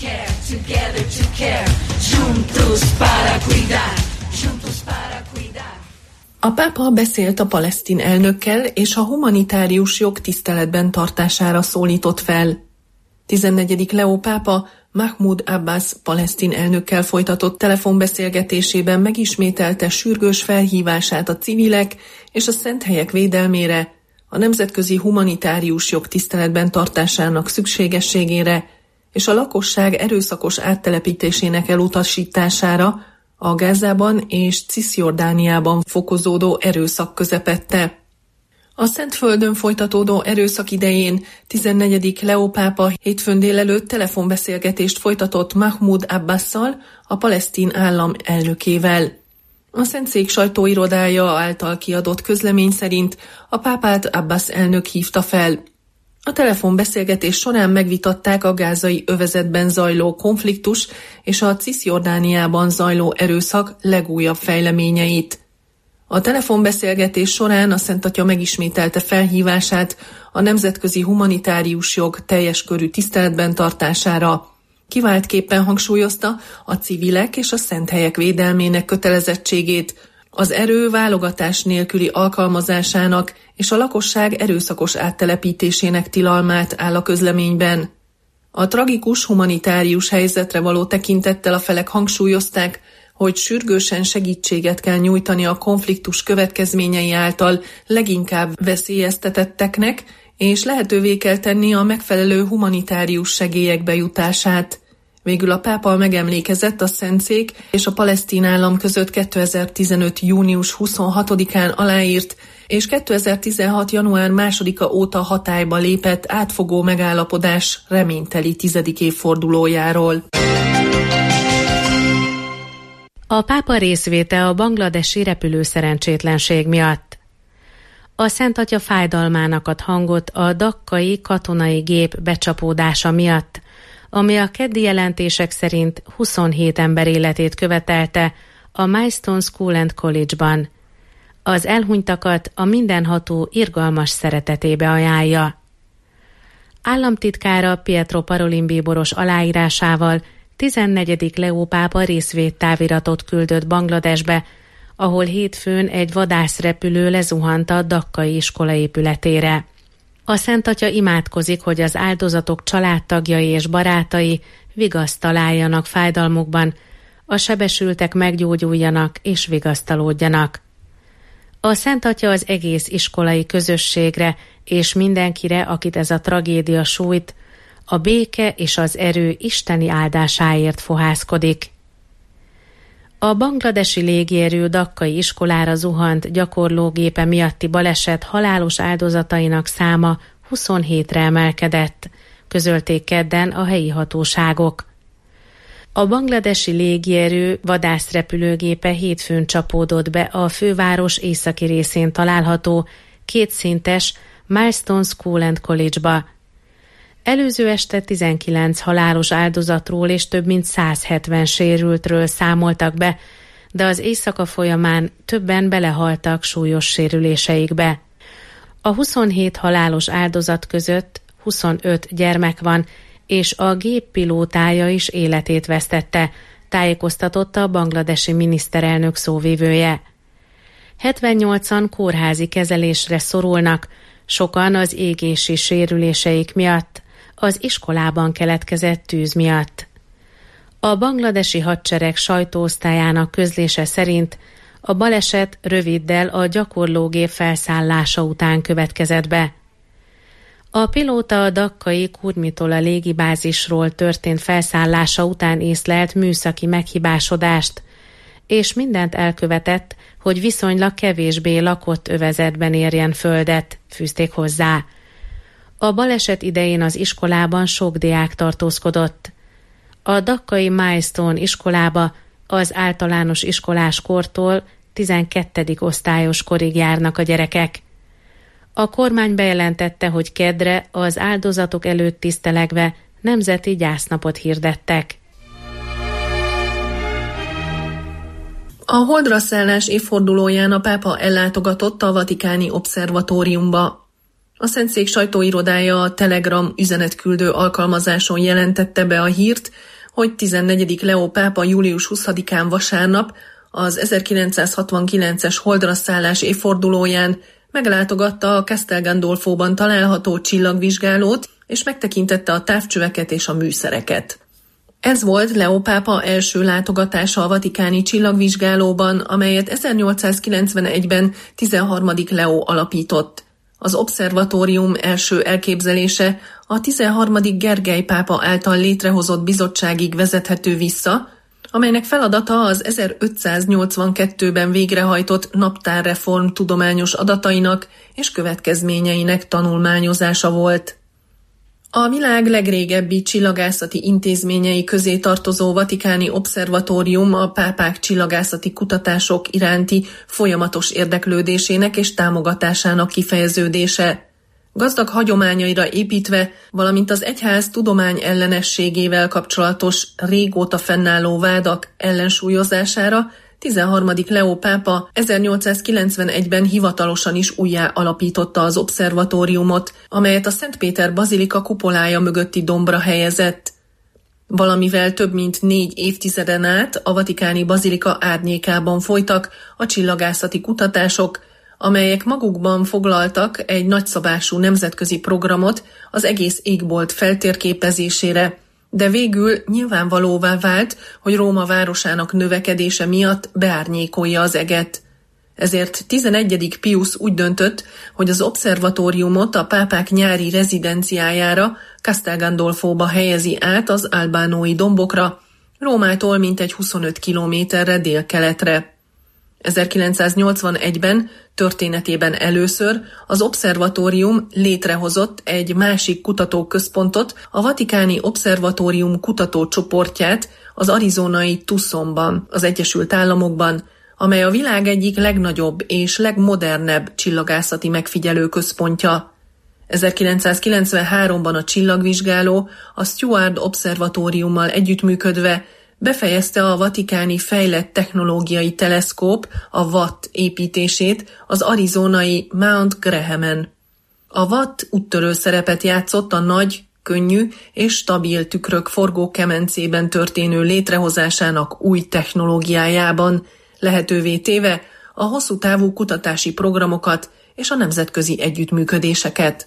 A pápa beszélt a palesztin elnökkel, és a humanitárius jog tiszteletben tartására szólított fel. 14. Leo pápa Mahmoud Abbas palesztin elnökkel folytatott telefonbeszélgetésében megismételte sürgős felhívását a civilek és a szent helyek védelmére, a nemzetközi humanitárius jog tiszteletben tartásának szükségességére és a lakosság erőszakos áttelepítésének elutasítására a Gázában és Ciszjordániában fokozódó erőszak közepette. A Szentföldön folytatódó erőszak idején 14. Leo pápa hétfőn délelőtt telefonbeszélgetést folytatott Mahmoud Abbasszal, a palesztin állam elnökével. A Szentszék sajtóirodája által kiadott közlemény szerint a pápát Abbas elnök hívta fel. A telefonbeszélgetés során megvitatták a gázai övezetben zajló konfliktus és a Ciszjordániában zajló erőszak legújabb fejleményeit. A telefonbeszélgetés során a Szent Atya megismételte felhívását a nemzetközi humanitárius jog teljes körű tiszteletben tartására. Kiváltképpen hangsúlyozta a civilek és a szent helyek védelmének kötelezettségét, az erő válogatás nélküli alkalmazásának és a lakosság erőszakos áttelepítésének tilalmát áll a közleményben. A tragikus humanitárius helyzetre való tekintettel a felek hangsúlyozták, hogy sürgősen segítséget kell nyújtani a konfliktus következményei által leginkább veszélyeztetetteknek, és lehetővé kell tenni a megfelelő humanitárius segélyek bejutását. Végül a pápa megemlékezett a Szentszék és a palesztin állam között 2015. június 26-án aláírt, és 2016. január 2-a óta hatályba lépett átfogó megállapodás reményteli 10. évfordulójáról. A pápa részvéte a bangladesi repülőszerencsétlenség miatt. A Szent Atya fájdalmának ad hangot a dakkai katonai gép becsapódása miatt, ami a keddi jelentések szerint 27 ember életét követelte a Milestone School and College-ban. Az elhunytakat a mindenható irgalmas szeretetébe ajánlja. Államtitkára Pietro Parolin bíboros aláírásával 14. Leó pápa részvéttáviratot küldött Bangladesbe, ahol hétfőn egy vadászrepülő lezuhant a dakkai iskola épületére. A Szent Atya imádkozik, hogy az áldozatok családtagjai és barátai vigaszt találjanak fájdalmukban, a sebesültek meggyógyuljanak és vigasztalódjanak. A Szent Atya az egész iskolai közösségre és mindenkire, akit ez a tragédia sújt, a béke és az erő isteni áldásáért fohászkodik. A bangladesi légierő dakkai iskolára zuhant gyakorlógépe miatti baleset halálos áldozatainak száma 27-re emelkedett, közölték kedden a helyi hatóságok. A bangladesi légierő vadászrepülőgépe hétfőn csapódott be a főváros északi részén található kétszintes Milestone School and College-ba. Előző este 19 halálos áldozatról és több mint 170 sérültről számoltak be, de az éjszaka folyamán többen belehaltak súlyos sérüléseikbe. A 27 halálos áldozat között 25 gyermek van, és a gép pilótája is életét vesztette, tájékoztatott a bangladesi miniszterelnök szóvivője. 78-an kórházi kezelésre szorulnak, sokan az égési sérüléseik miatt, az iskolában keletkezett tűz miatt. A bangladesi hadsereg sajtóosztályának közlése szerint a baleset röviddel a gyakorlógép felszállása után következett be. A pilóta a dakkai Kurmitola légibázisról történt felszállása után észlelt műszaki meghibásodást, és mindent elkövetett, hogy viszonylag kevésbé lakott övezetben érjen földet, fűzték hozzá. A baleset idején az iskolában sok diák tartózkodott. A dakkai Milestone iskolába az általános iskolás kortól 12. osztályos korig járnak a gyerekek. A kormány bejelentette, hogy keddre az áldozatok előtt tisztelegve nemzeti gyásznapot hirdettek. A holdra szállás évfordulóján a pápa ellátogatott a vatikáni obszervatóriumba. A Szentszék sajtóirodája a Telegram üzenetküldő alkalmazáson jelentette be a hírt, hogy 14. Leó pápa július 20-án vasárnap az 1969-es holdra szállás évfordulóján meglátogatta a Castel Gandolfóban található csillagvizsgálót, és megtekintette a távcsöveket és a műszereket. Ez volt Leó pápa első látogatása a vatikáni csillagvizsgálóban, amelyet 1891-ben 13. Leó alapított. Az obszervatórium első elképzelése a 13. Gergely pápa által létrehozott bizottságig vezethető vissza, amelynek feladata az 1582-ben végrehajtott naptárreform tudományos adatainak és következményeinek tanulmányozása volt. A világ legrégebbi csillagászati intézményei közé tartozó Vatikáni Obszervatórium a pápák csillagászati kutatások iránti folyamatos érdeklődésének és támogatásának kifejeződése. Gazdag hagyományaira építve, valamint az egyház tudomány ellenességével kapcsolatos régóta fennálló vádak ellensúlyozására 13. Leó pápa 1891-ben hivatalosan is újjá alapította az obszervatóriumot, amelyet a Szent Péter bazilika kupolája mögötti dombra helyezett. Valamivel több mint 4 évtizeden át a vatikáni bazilika árnyékában folytak a csillagászati kutatások, amelyek magukban foglaltak egy nagyszabású nemzetközi programot az egész égbolt feltérképezésére, de végül nyilvánvalóvá vált, hogy Róma városának növekedése miatt beárnyékolja az eget. Ezért 11. Pius úgy döntött, hogy az obszervatóriumot a pápák nyári rezidenciájára, Castel Gandolfóba helyezi át az albánói dombokra, Rómától mintegy 25 kilométerre délkeletre. 1981-ben történetében először az obszervatórium létrehozott egy másik kutatóközpontot, a Vatikáni Obszervatórium kutatócsoportját az arizonai Tucsonban, az Egyesült Államokban, amely a világ egyik legnagyobb és legmodernebb csillagászati megfigyelő központja. 1993-ban a csillagvizsgáló a Steward Obszervatóriummal együttműködve befejezte a vatikáni fejlett technológiai teleszkóp, a WATT építését az arizonai Mount Graham-en. A WATT úttörő szerepet játszott a nagy, könnyű és stabil tükrök forgókemencében történő létrehozásának új technológiájában, lehetővé téve a hosszú távú kutatási programokat és a nemzetközi együttműködéseket.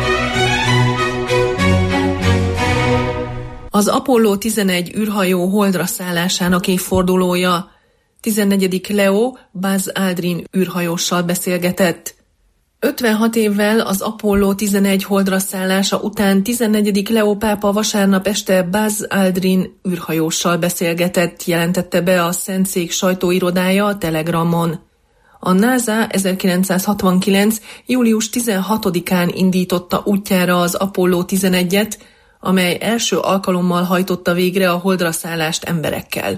Az Apollo 11 űrhajó holdra szállásának évfordulója. 14. Leó Buzz Aldrin űrhajóssal beszélgetett. 56 évvel az Apollo 11 holdra szállása után 14. Leó pápa vasárnap este Buzz Aldrin űrhajóssal beszélgetett, jelentette be a Szentszék sajtóirodája a Telegramon. A NASA 1969. július 16-án indította útjára az Apollo 11-et, amely első alkalommal hajtotta végre a holdra szállást emberekkel.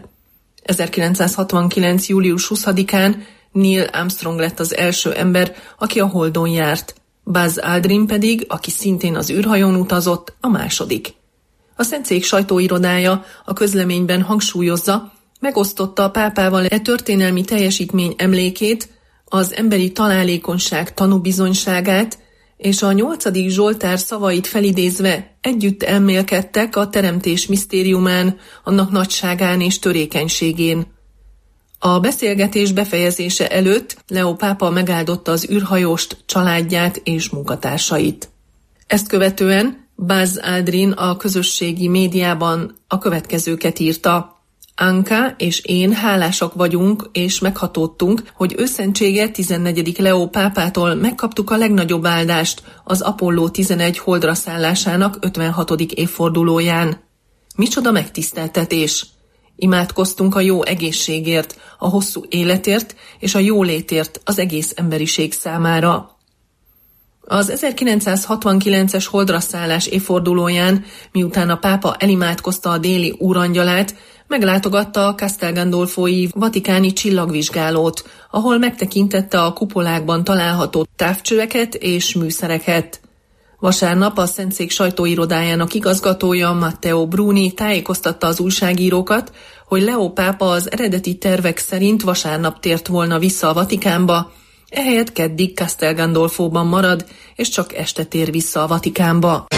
1969. július 20-án Neil Armstrong lett az első ember, aki a Holdon járt. Buzz Aldrin pedig, aki szintén az űrhajón utazott, a második. A Szentszék sajtóirodája a közleményben hangsúlyozza, megosztotta a pápával történelmi teljesítmény emlékét, az emberi találékonyság tanúbizonyságát, és a 8. Zsoltár szavait felidézve együtt elmélkedtek a teremtés misztériumán, annak nagyságán és törékenységén. A beszélgetés befejezése előtt Leó pápa megáldotta az űrhajóst, családját és munkatársait. Ezt követően Buzz Aldrin a közösségi médiában a következőket írta: Anka és én hálásak vagyunk és meghatódtunk, hogy őszentsége 14. Leó pápától megkaptuk a legnagyobb áldást az Apollo 11 holdra szállásának 56. évfordulóján. Micsoda megtiszteltetés! Imádkoztunk a jó egészségért, a hosszú életért és a jólétért az egész emberiség számára. Az 1969-es holdra szállás évfordulóján, miután a pápa elimádkozta a déli úrangyalát, meglátogatta a Castel Gandolfói vatikáni csillagvizsgálót, ahol megtekintette a kupolákban található távcsöveket és műszereket. Vasárnap a Szentszék sajtóirodájának igazgatója Matteo Bruni tájékoztatta az újságírókat, hogy Leó pápa az eredeti tervek szerint vasárnap tért volna vissza a Vatikánba, ehelyett keddig Castel Gandolfóban marad, és csak este tér vissza a Vatikánba.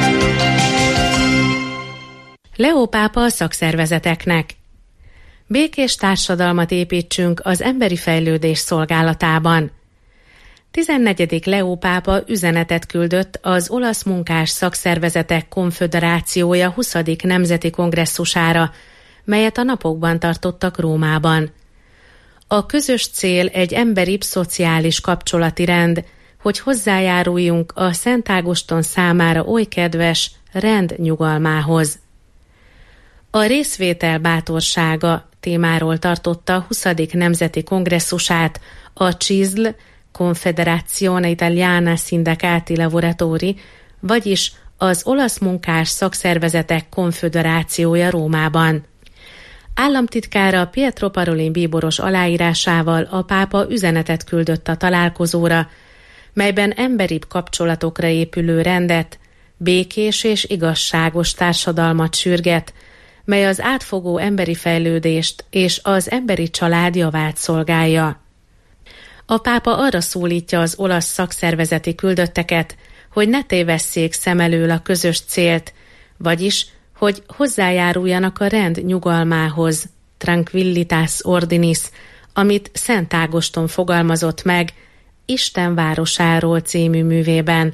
Leó pápa a szakszervezeteknek. Békés társadalmat építsünk az emberi fejlődés szolgálatában. 14. Leó pápa üzenetet küldött az Olasz Munkás Szakszervezetek Konföderációja 20. nemzeti kongresszusára, melyet a napokban tartottak Rómában. A közös cél egy emberibb szociális kapcsolati rend, hogy hozzájáruljunk a Szent Ágoston számára oly kedves rend nyugalmához. A részvétel bátorsága témáról tartotta a 20. nemzeti kongresszusát a CISL, Confederazione Italiana Sindacati Lavoratori, vagyis az Olasz Munkás Szakszervezetek Konföderációja Rómában. Államtitkára Pietro Parolin bíboros aláírásával a pápa üzenetet küldött a találkozóra, melyben emberibb kapcsolatokra épülő rendet, békés és igazságos társadalmat sürget, mely az átfogó emberi fejlődést és az emberi család javát szolgálja. A pápa arra szólítja az olasz szakszervezeti küldötteket, hogy ne tévesszék szem elől a közös célt, vagyis, hogy hozzájáruljanak a rend nyugalmához, Tranquillitas Ordinis, amit Szent Ágoston fogalmazott meg Isten városáról című művében.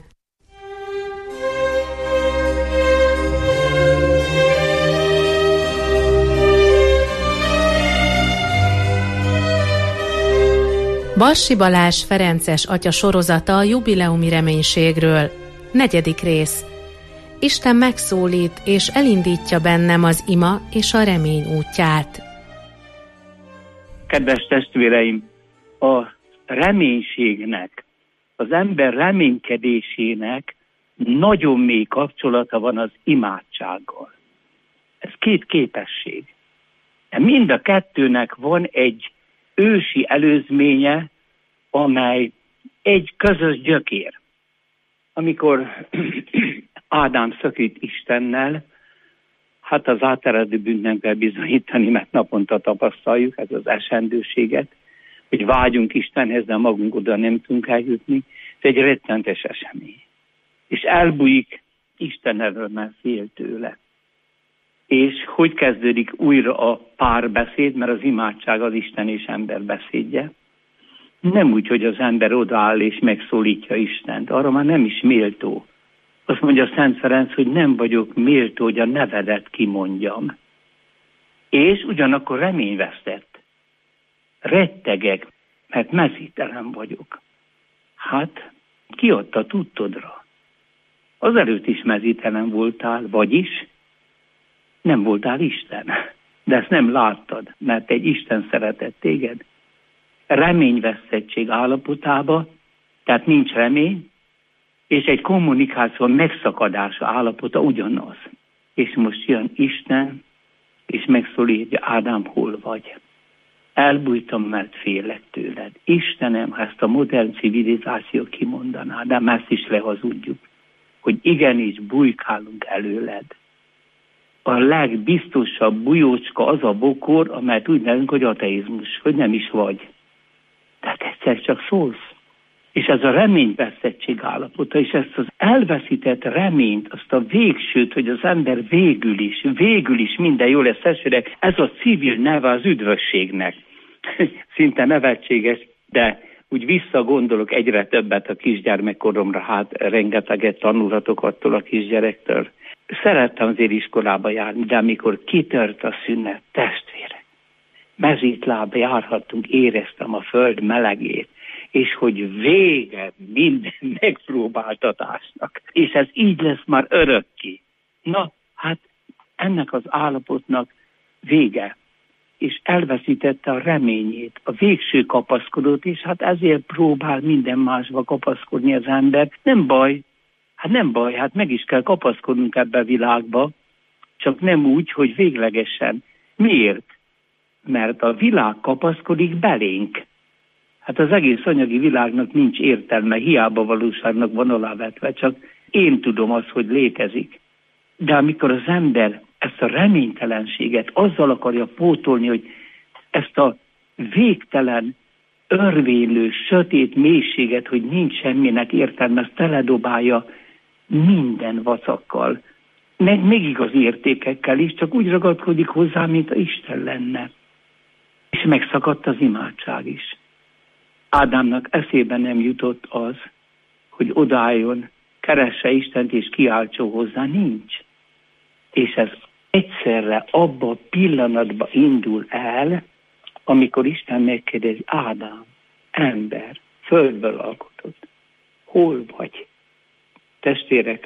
Bassy Balázs Ferences atya sorozata a jubileumi reménységről. 4. rész. Isten megszólít és elindítja bennem az ima és a remény útját. Kedves testvéreim, a reménységnek, az ember reménykedésének nagyon mély kapcsolata van az imádsággal. Ez két képesség. Mind a kettőnek van egy ősi előzménye, amely egy közös gyökér. Amikor Ádám szökít Istennel, hát az áteredő bűnt nem kell bizonyítani, mert naponta tapasztaljuk ez az esendőséget, hogy vágyunk Istenhez, de magunk oda nem tudunk eljutni. Ez egy rettentes esemény. És elbújik Isten elől, mert fél tőle. És hogy kezdődik újra a párbeszéd, mert az imádság az Isten és ember beszédje. Nem úgy, hogy az ember odaáll és megszólítja Istent. Arra már nem is méltó. Azt mondja Szent Ferenc, hogy nem vagyok méltó, hogy a nevedet kimondjam. És ugyanakkor reményvesztett. Rettegek, mert mezítelen vagyok. Hát, ki adta tudtodra? Azelőtt is mezítelen voltál, vagyis nem voltál Isten. De ezt nem láttad, mert egy Isten szeretett téged. Reményvesztettség állapotába, tehát nincs remény, és egy kommunikáció megszakadása állapota ugyanaz. És most jön Isten, és megszólítja, Ádám, hol vagy? Elbújtam, mert félek tőled. Istenem, ha ezt a modern civilizáció kimondaná, de ezt is lehazudjuk, hogy igenis bujkálunk előled. A legbiztosabb bujócska az a bokor, amelyet úgy nevünk, hogy ateizmus, hogy nem is vagy. Tehát egyszer csak szólsz. És ez a reményvesztettség állapota, és ezt az elveszített reményt, azt a végsőt, hogy az ember végül is minden jó lesz, testvérek, ez a civil neve az üdvösségnek. Szinte nevetséges, de úgy visszagondolok egyre többet a kisgyermekkoromra, hát rengeteget tanulhatok attól a kisgyerektől. Szerettem azért iskolába járni, de amikor kitört a szünet, testvérek, mezítlába járhattunk, éreztem a föld melegét, és hogy vége minden megpróbáltatásnak. És ez így lesz már örökké. Na, hát ennek az állapotnak vége. És elveszítette a reményét, a végső kapaszkodót, és hát ezért próbál minden másba kapaszkodni az ember. Nem baj, hát meg is kell kapaszkodnunk ebbe a világba, csak nem úgy, hogy véglegesen. Miért? Mert a világ kapaszkodik belénk. Hát az egész anyagi világnak nincs értelme, hiába valóságnak van alávetve, csak én tudom azt, hogy létezik. De amikor az ember ezt a reménytelenséget azzal akarja pótolni, hogy ezt a végtelen, örvénylő, sötét mélységet, hogy nincs semminek értelme, ezt teledobálja minden vacakkal, meg még igazi értékekkel is, csak úgy ragadkodik hozzá, mint a Isten lenne. És megszakadt az imádság is. Ádámnak eszébe nem jutott az, hogy odaálljon, keresse Istent és kiáltson hozzá, nincs. És ez egyszerre abba a pillanatba indul el, amikor Isten megkérdezi, Ádám, ember, földből alkotott, hol vagy? Testvérek,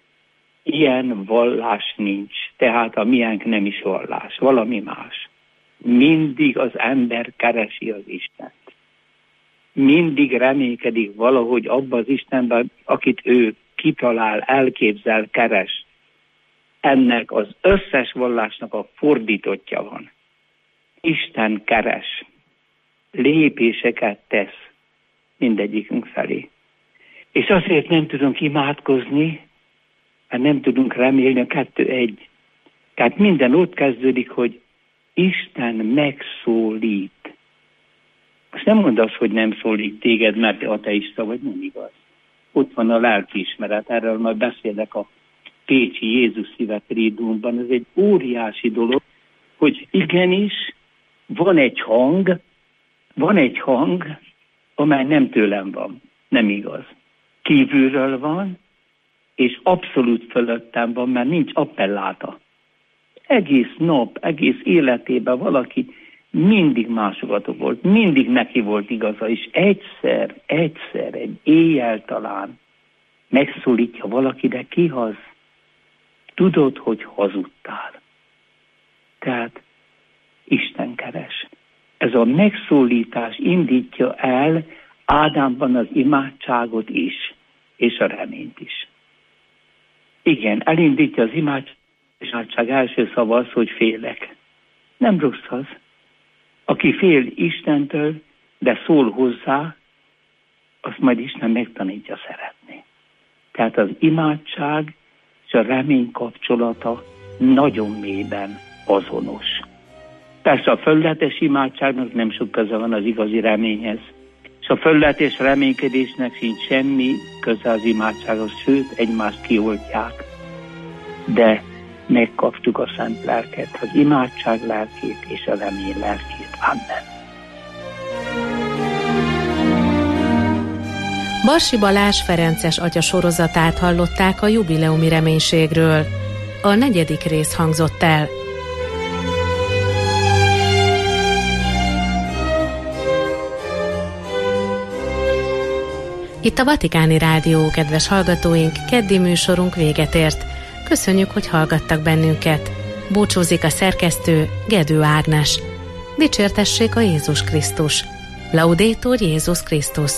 ilyen vallás nincs, tehát a miénk nem is vallás, valami más. Mindig az ember keresi az Istent. Mindig reménykedik valahogy abba az Istenben, akit ő kitalál, elképzel, keres. Ennek az összes vallásnak a fordítottja van. Isten keres, lépéseket tesz mindegyikünk felé. És azért nem tudunk imádkozni, mert nem tudunk remélni, a 2-1. Tehát minden ott kezdődik, hogy Isten megszólít. Most nem mondd azt, hogy nem szólít téged, mert te ateista vagy, nem igaz. Ott van a lelkiismeret, erről majd beszélek a Pécsi Jézus Szíve Triduumban. Ez egy óriási dolog, hogy igenis van egy hang, amely nem tőlem van, nem igaz. Kívülről van, és abszolút fölöttem van, mert nincs appelláta. Egész nap, egész életében valaki mindig másogató volt, mindig neki volt igaza, és egyszer, egy éjjel talán megszólítja valaki, de kihaz. Tudod, hogy hazudtál. Tehát Isten keres. Ez a megszólítás indítja el Ádámban az imádságot is, és a reményt is. Igen, elindítja az imádság első szava az, hogy félek. Nem rossz az. Aki fél Istentől, de szól hozzá, azt majd Isten megtanítja szeretni. Tehát az imádság és a remény kapcsolata nagyon mélyben azonos. Persze a felületes imádságnak nem sok köze van az igazi reményhez, és a felületes reménykedésnek sincs semmi köze az imádsághoz, sőt, egymást kioltják. De megkaptuk a Szent Lelket, az imádság lelkét és a remény lelkét. Amen. Barsi Balázs ferences atya sorozatát hallották a jubileumi reménységről. A 4. rész hangzott el. Itt a Vatikáni Rádió, kedves hallgatóink, keddi műsorunk véget ért. Köszönjük, hogy hallgattak bennünket. Búcsúzik a szerkesztő, Gedő Ágnes. Dicsértessék a Jézus Krisztus. Laudétur Jézus Krisztus.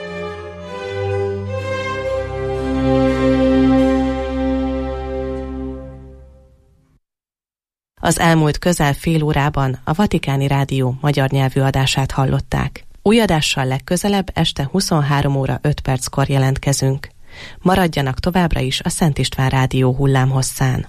Az elmúlt közel fél órában a Vatikáni Rádió magyar nyelvű adását hallották. Új adással legközelebb este 23 óra 5 perckor jelentkezünk. Maradjanak továbbra is a Szent István Rádió hullámhosszán.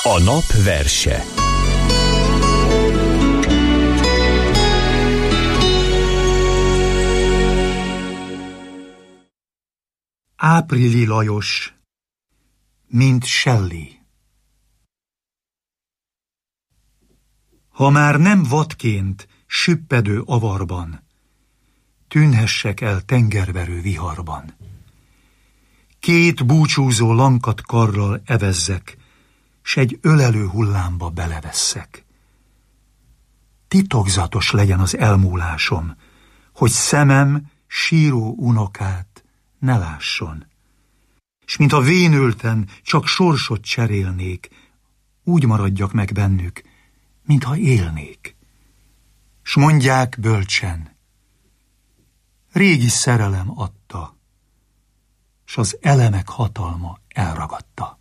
A nap verse. Áprili Lajos, mint Shelley. Ha már nem vadként, süppedő avarban, tűnhessek el tengerverő viharban. Két búcsúzó lankat karral evezzek, s egy ölelő hullámba belevesszek. Titokzatos legyen az elmúlásom, hogy szemem síró unokát ne lásson. S mint a vénülten csak sorsot cserélnék, úgy maradjak meg bennük, mintha élnék. S mondják bölcsen, régi szerelem adta, s az elemek hatalma elragadta.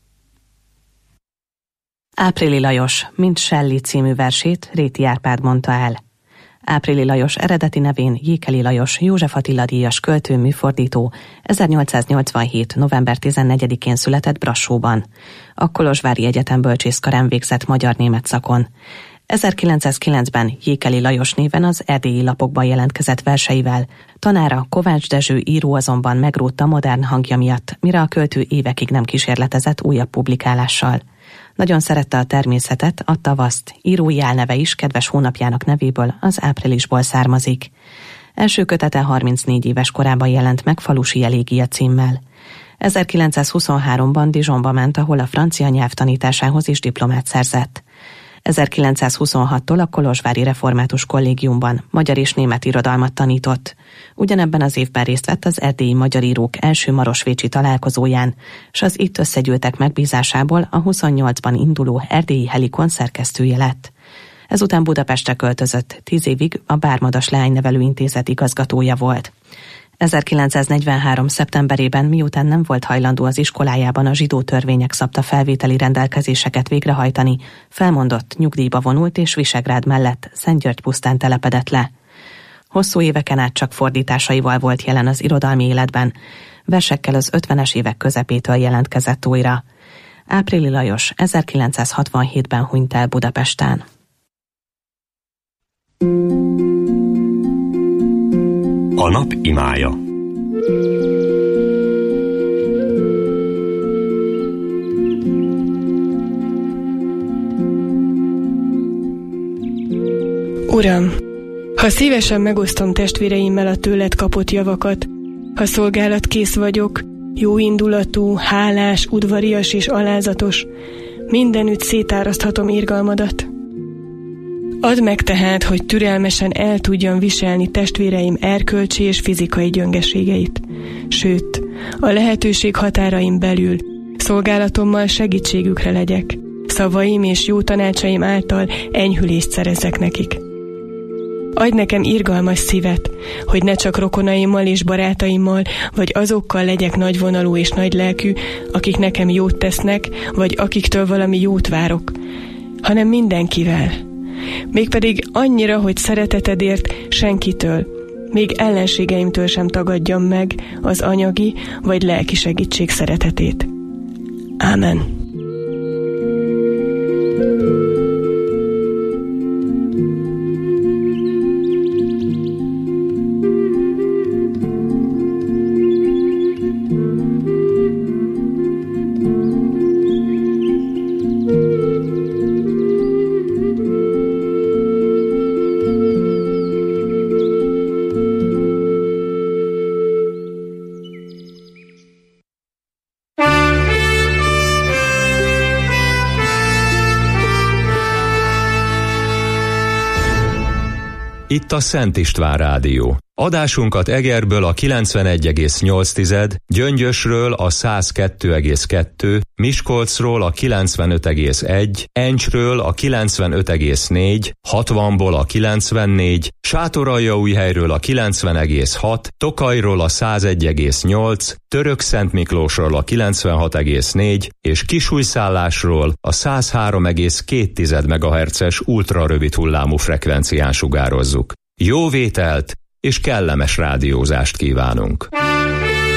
Áprili Lajos, mint Shelley című versét Réti Árpád mondta el. Áprili Lajos eredeti nevén Jékeli Lajos, József Attila díjas költő, műfordító, 1887. november 14-én született Brassóban. A Kolozsvári Egyetem bölcsészkarán végzett magyar-német szakon. 1909-ben Jékeli Lajos néven az Erdélyi Lapokban jelentkezett verseivel. Tanára, Kovács Dezső író azonban megrótta modern hangja miatt, mire a költő évekig nem kísérletezett újabb publikálással. Nagyon szerette a természetet, a tavaszt, írói álneve is kedves hónapjának nevéből, az áprilisból származik. Első kötete 34 éves korában jelent meg Falusi elégia címmel. 1923-ban Dijonba ment, ahol a francia nyelv tanításához is diplomát szerzett. 1926-tól a Kolozsvári Református Kollégiumban magyar és német irodalmat tanított. Ugyanebben az évben részt vett az erdélyi magyar írók első marosvécsi találkozóján, s az itt összegyűltek megbízásából a 28-ban induló Erdélyi Helikon szerkesztője lett. Ezután Budapestre költözött, 10 évig a Bármadas Leánynevelő Intézet igazgatója volt. 1943. szeptemberében, miután nem volt hajlandó az iskolájában a zsidó törvények szabta felvételi rendelkezéseket végrehajtani, felmondott, nyugdíjba vonult és Visegrád mellett Szentgyörgy-pusztán telepedett le. Hosszú éveken át csak fordításaival volt jelen az irodalmi életben, versekkel az 50-es évek közepétől jelentkezett újra. Áprili Lajos 1967-ben hunyt el Budapesten. A nap imája. Uram, ha szívesen megosztom testvéreimmel a tőled kapott javakat, ha szolgálatkész vagyok, jóindulatú, hálás, udvarias és alázatos, mindenütt szétáraszthatom irgalmadat. Add meg tehát, hogy türelmesen el tudjam viselni testvéreim erkölcsi és fizikai gyöngeségeit. Sőt, a lehetőség határaim belül szolgálatommal segítségükre legyek. Szavaim és jó tanácsaim által enyhülést szerezzek nekik. Adj nekem irgalmas szívet, hogy ne csak rokonaimmal és barátaimmal, vagy azokkal legyek nagyvonalú és nagylelkű, akik nekem jót tesznek, vagy akiktől valami jót várok, hanem mindenkivel. Mégpedig annyira, hogy szeretetedért senkitől, még ellenségeimtől sem tagadjam meg az anyagi vagy lelki segítség szeretetét. Ámen. Itt a Szent István Rádió. Adásunkat Egerből a 91,8, Gyöngyösről a 102,2, Miskolcról a 95,1, Encsről a 95,4, 60-ból a 94, Sátoraljaújhelyről a 90,6, Tokajról a 101,8, Törökszentmiklósról a 96,4 és Kisújszállásról a 103,2 MHz-es ultrarövid hullámú frekvencián sugározzuk. Jó vételt és kellemes rádiózást kívánunk!